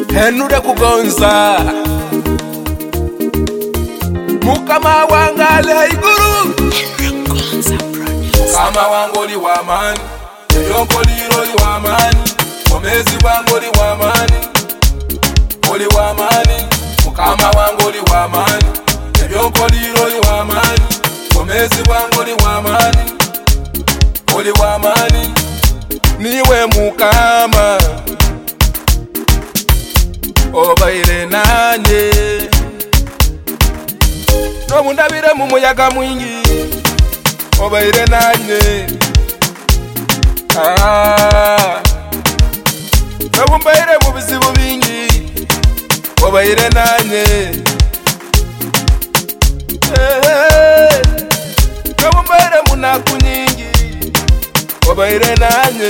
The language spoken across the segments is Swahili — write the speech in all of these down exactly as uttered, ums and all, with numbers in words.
Henude kugonza Mukama wangale iguru Mukama wangoli wamani Yonkoli roli wamani Omezi wangoli wamani Oli wamani Mukama wangoli wamani Yonkoli roli wamani Omezi wangoli wamani Oli wamani Niwe Mukama Obaire nanye No mundabire mu muyaga mwingi Obaire nanye Ah No mumbaire mu bizibu bingi Obaire nanye Eh No mumbaire mu naku nyingi Obaire nanye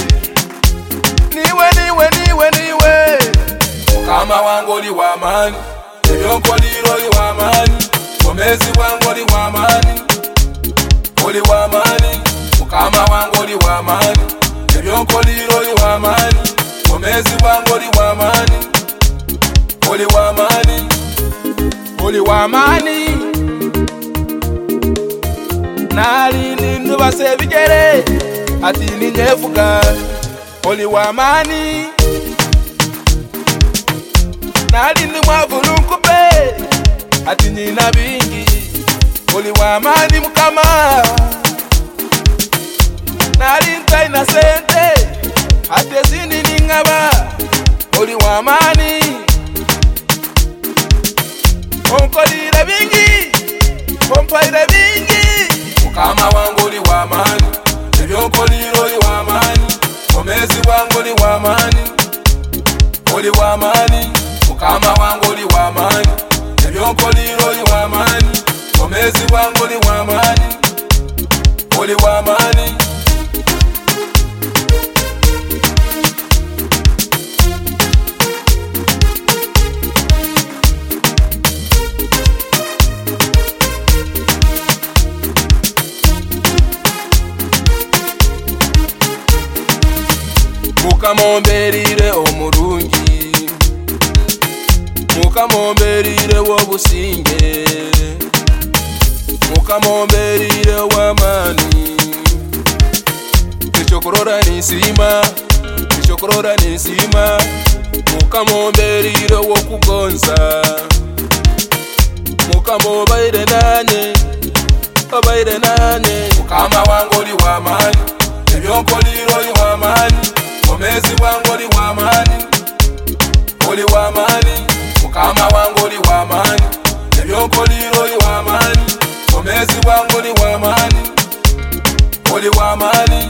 Niwe niwe niwe niwe Mukama wangoli wamani Yonkoli roli wamani Omezi wangoli wamani Oli wamani Mukama wangoli wamani Yonkoli roli wamani Omezi wangoli wamani Oli wamani Oli wamani Nali nindu basebigere Ati ninyefuga Oli wamani Nali ni mwavulu nkube Ati nina bingi Oli wamani Mukama Nali ntai na sente Ati zini ningaba Oli wamani Onkolire bingi Ompaire bingi Mukama wangoli wamani Ebyonkoliiro oli wamani Omezi wangoli wamani Oli wamani Mukama wangoli wamani Ebyonkoliiro oli wamani Omezi wangoli wamani Oli wamani Mukama omberire omurungi Mukama omberire wobusinge Mukama omberire wamani Nichokorora nisima Nichokorora nisima Mukama omberire wokugonza Mukama obaire nanye Obaire nanye Mukama wangoli wamani Ebyonkoliro oli wamani Omezi wangoli wamani Oli wamani Mukama wangoli wamani Ebyonkoliro oli wamani Omezi wangoli wamani Oli wamani